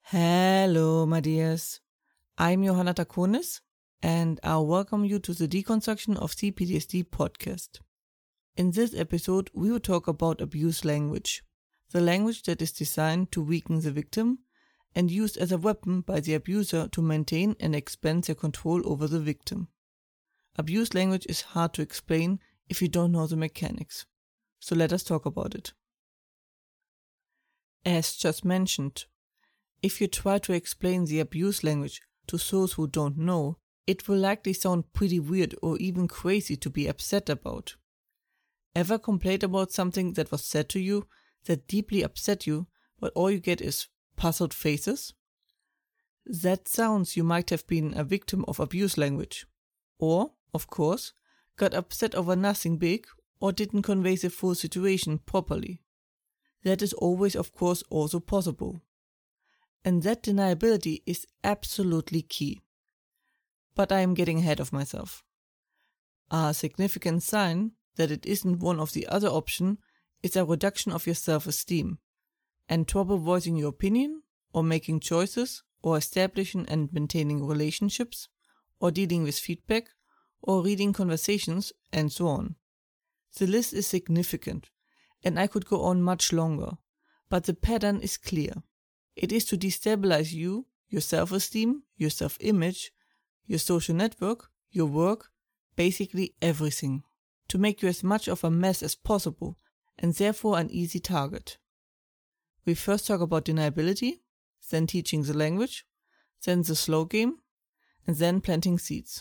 Hello, my dears. I'm Johanna Takonis, and I'll welcome you to the Deconstruction of CPTSD podcast. In this episode, we will talk about abuse language, the language that is designed to weaken the victim and used as a weapon by the abuser to maintain and expand their control over the victim. Abuse language is hard to explain if you don't know the mechanics, so let us talk about it. As just mentioned, if you try to explain the abuse language to those who don't know, it will likely sound pretty weird or even crazy to be upset about. Ever complained about something that was said to you that deeply upset you, but all you get is puzzled faces? That sounds you might have been a victim of abuse language. Or, of course, got upset over nothing big or didn't convey the full situation properly. That is always, of course, also possible. And that deniability is absolutely key. But I am getting ahead of myself. A significant sign that it isn't one of the other options is a reduction of your self-esteem and trouble voicing your opinion or making choices or establishing and maintaining relationships or dealing with feedback or reading conversations and so on. The list is significant and I could go on much longer, but the pattern is clear. It is to destabilize you, your self-esteem, your self-image, your social network, your work, basically everything. To make you as much of a mess as possible and therefore an easy target. We first talk about deniability, then teaching the language, then the slow game, and then planting seeds.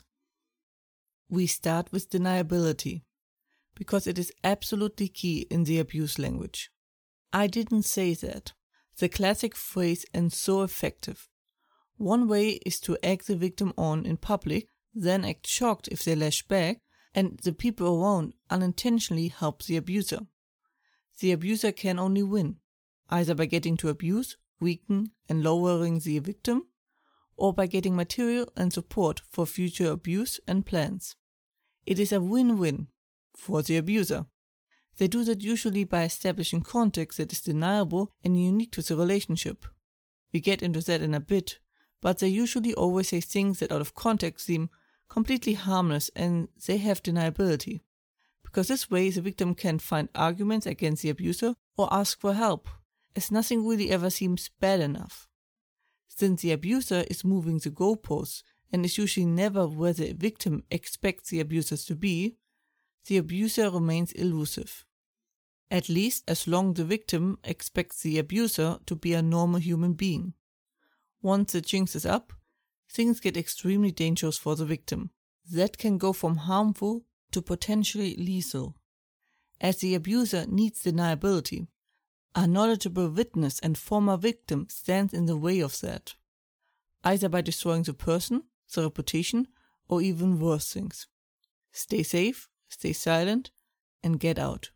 We start with deniability, because it is absolutely key in the abuse language. I didn't say that. The classic phrase and so effective. One way is to egg the victim on in public, then act shocked if they lash back, and the people around unintentionally help the abuser. The abuser can only win, either by getting to abuse, weaken, and lowering the victim, or by getting material and support for future abuse and plans. It is a win-win for the abuser. They do that usually by establishing context that is deniable and unique to the relationship. We get into that in a bit, but they usually always say things that out of context seem completely harmless and they have deniability. Because this way the victim can find arguments against the abuser or ask for help, as nothing really ever seems bad enough. Since the abuser is moving the goalposts and is usually never where the victim expects the abusers to be, the abuser remains elusive. At least as long as the victim expects the abuser to be a normal human being. Once the jinx is up, things get extremely dangerous for the victim. That can go from harmful to potentially lethal. As the abuser needs deniability, a knowledgeable witness and former victim stands in the way of that, either by destroying the person, the reputation, or even worse things. Stay safe, stay silent, and get out.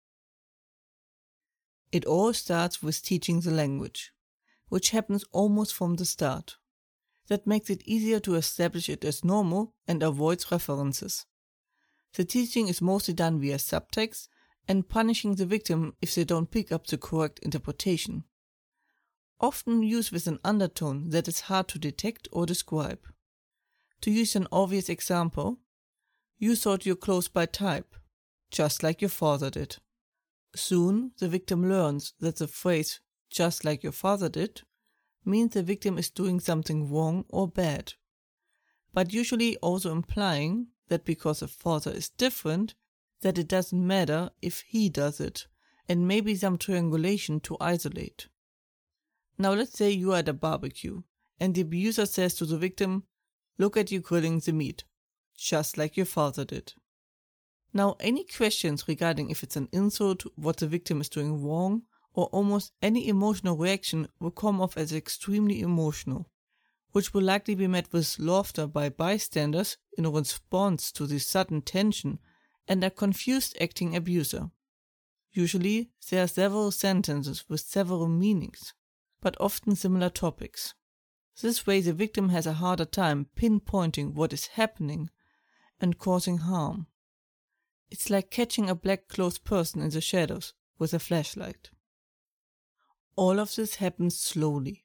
It all starts with teaching the language, which happens almost from the start. That makes it easier to establish it as normal and avoids references. The teaching is mostly done via subtext and punishing the victim if they don't pick up the correct interpretation. Often used with an undertone that is hard to detect or describe. To use an obvious example, you thought your clothes by type, just like your father did. Soon, the victim learns that the phrase, just like your father did, means the victim is doing something wrong or bad, but usually also implying that because the father is different, that it doesn't matter if he does it, and maybe some triangulation to isolate. Now let's say you are at a barbecue, and the abuser says to the victim, "Look at you grilling the meat, just like your father did." Now, any questions regarding if it's an insult, what the victim is doing wrong, or almost any emotional reaction will come off as extremely emotional, which will likely be met with laughter by bystanders in response to the sudden tension and a confused acting abuser. Usually, there are several sentences with several meanings, but often similar topics. This way the victim has a harder time pinpointing what is happening and causing harm. It's like catching a black-clothed person in the shadows with a flashlight. All of this happens slowly.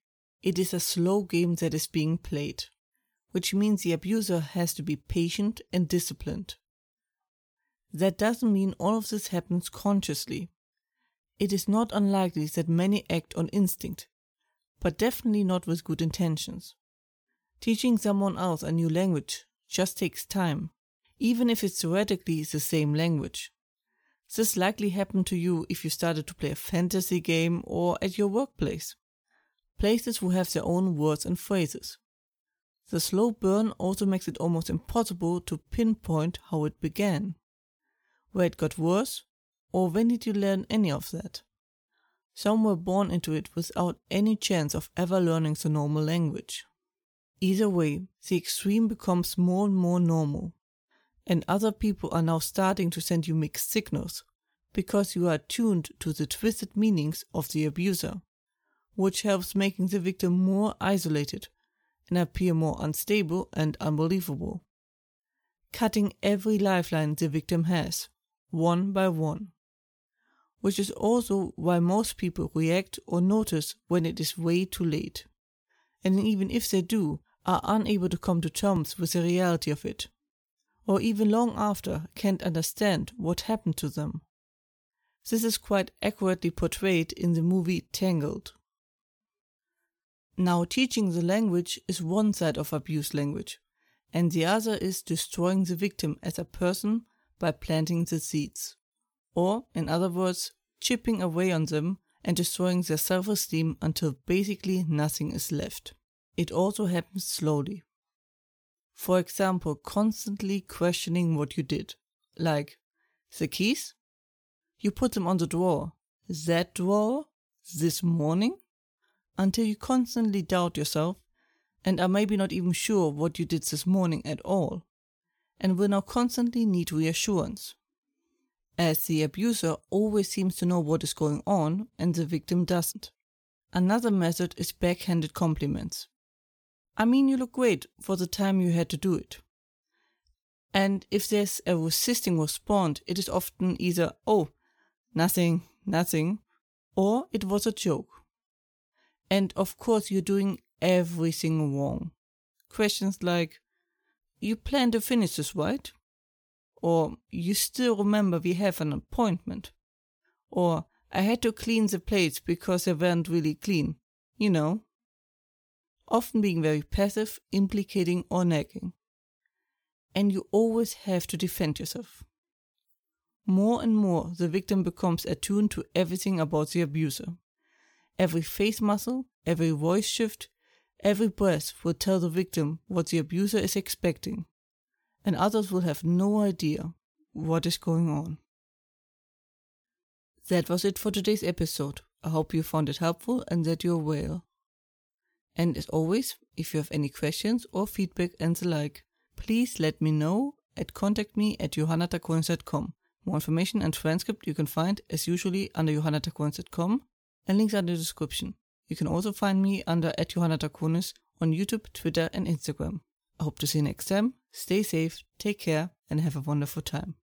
it is a slow game that is being played, which means the abuser has to be patient and disciplined. That doesn't mean all of this happens consciously. It is not unlikely that many act on instinct, but definitely not with good intentions. Teaching someone else a new language just takes time, even if it's theoretically the same language. This likely happened to you if you started to play a fantasy game or at your workplace. Places will have their own words and phrases. The slow burn also makes it almost impossible to pinpoint how it began, where it got worse, or when did you learn any of that. Some were born into it without any chance of ever learning the normal language. Either way, the extreme becomes more and more normal, and other people are now starting to send you mixed signals because you are attuned to the twisted meanings of the abuser, which helps making the victim more isolated and appear more unstable and unbelievable, cutting every lifeline the victim has, one by one. Which is also why most people react or notice when it is way too late, and even if they do, are unable to come to terms with the reality of it, or even long after can't understand what happened to them. This is quite accurately portrayed in the movie Tangled. Now, teaching the language is one side of abuse language, and the other is destroying the victim as a person by planting the seeds, or, in other words, chipping away on them and destroying their self-esteem until basically nothing is left. It also happens slowly. For example, constantly questioning what you did, like, the keys? You put them on the drawer. That drawer? This morning? Until you constantly doubt yourself and are maybe not even sure what you did this morning at all, and will now constantly need reassurance, as the abuser always seems to know what is going on and the victim doesn't. Another method is backhanded compliments. I mean, you look great for the time you had to do it. And if there's a resisting response, it is often either, oh, nothing, or it was a joke. And of course you're doing everything wrong. Questions like, you plan to finish this, right? Or, you still remember we have an appointment. Or, I had to clean the plates because they weren't really clean. You know. Often being very passive, implicating or nagging. And you always have to defend yourself. More and more, the victim becomes attuned to everything about the abuser. Every face muscle, every voice shift, every breath will tell the victim what the abuser is expecting, and others will have no idea what is going on. That was it for today's episode. I hope you found it helpful and that you're well. And as always, if you have any questions or feedback and the like, please let me know at contactme@johannatacoins.com. More information and transcript you can find as usually under johannatacoins.com, and links are in the description. You can also find me under @johannataconis on YouTube, Twitter and Instagram. I hope to see you next time. Stay safe, take care, and have a wonderful time.